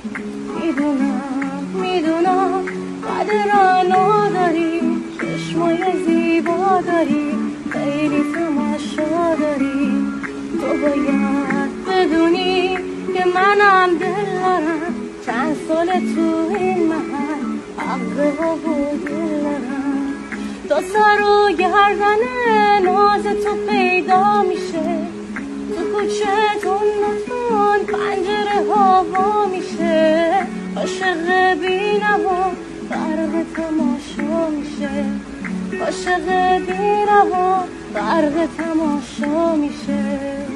میدونم قدر نداری، چشمای زیبا داری، خیلی تماشا داری. تو باید بدونی که منم دل دارم، چند سال تو این محل عقل و دل دارم. تا سر و گردن ناز تو پیدا میشه، تو کوچه تون پنجره هوا میشه. عاشق بینوا غرق تماشا میشه، عاشق بینوا غرق تماشا میشه.